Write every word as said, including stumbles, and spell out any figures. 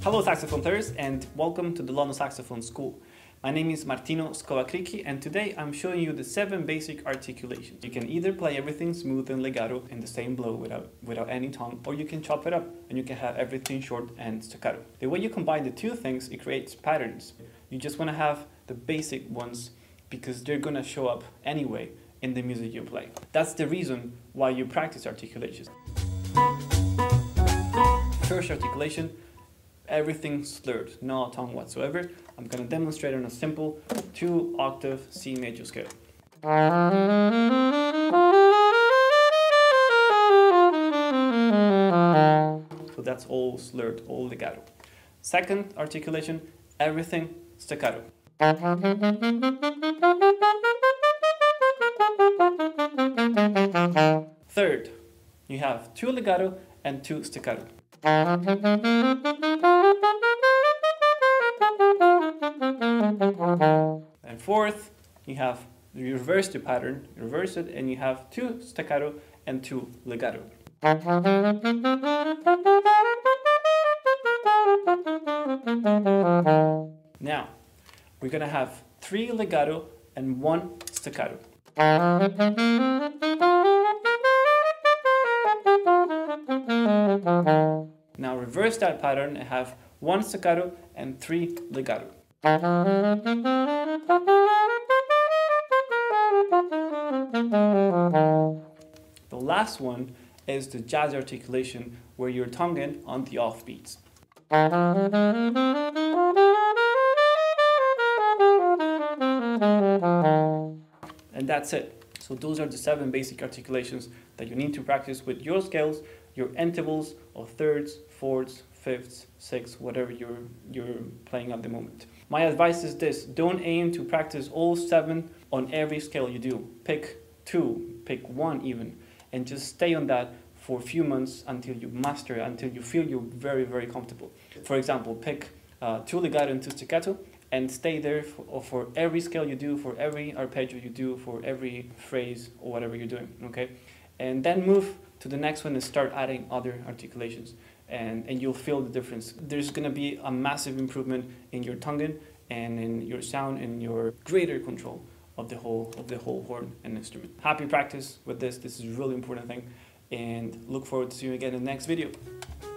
Hello saxophone players and welcome to the London Saxophone School. My name is Martino Scovacricchi and today I'm showing you the seven basic articulations. You can either play everything smooth and legato in the same blow without, without any tongue, or you can chop it up and you can have everything short and staccato. The way you combine the two things, it creates patterns. You just want to have the basic ones because they're going to show up anyway in the music you play. That's the reason why you practice articulations. First articulation, everything slurred, no tongue whatsoever. I'm going to demonstrate on a simple two octave C major scale. So that's all slurred, all legato. Second articulation, everything staccato. Third, you have two legato and two staccato. And fourth, you have you reverse the pattern, you reverse it, and you have two staccato and two legato. Now, we're gonna have three legato and one staccato. Now reverse that pattern and have one staccato and three legato. The last one is the jazz articulation where you're tonguing on the off beats. And that's it. So those are the seven basic articulations that you need to practice with your scales, your intervals of thirds, fourths, fifths, sixths, whatever you're, you're playing at the moment. My advice is this: don't aim to practice all seven on every scale you do. Pick two, pick one even, and just stay on that for a few months until you master it, until you feel you're very, very comfortable. For example, pick uh, two legato and two staccato, and stay there for, for every scale you do, for every arpeggio you do, for every phrase or whatever you're doing, okay? And then move to the next one and start adding other articulations, and, and you'll feel the difference. There's gonna be a massive improvement in your tonguing and in your sound and your greater control of the whole of the whole horn and instrument. Happy practice with this. This is a really important thing, and look forward to seeing you again in the next video.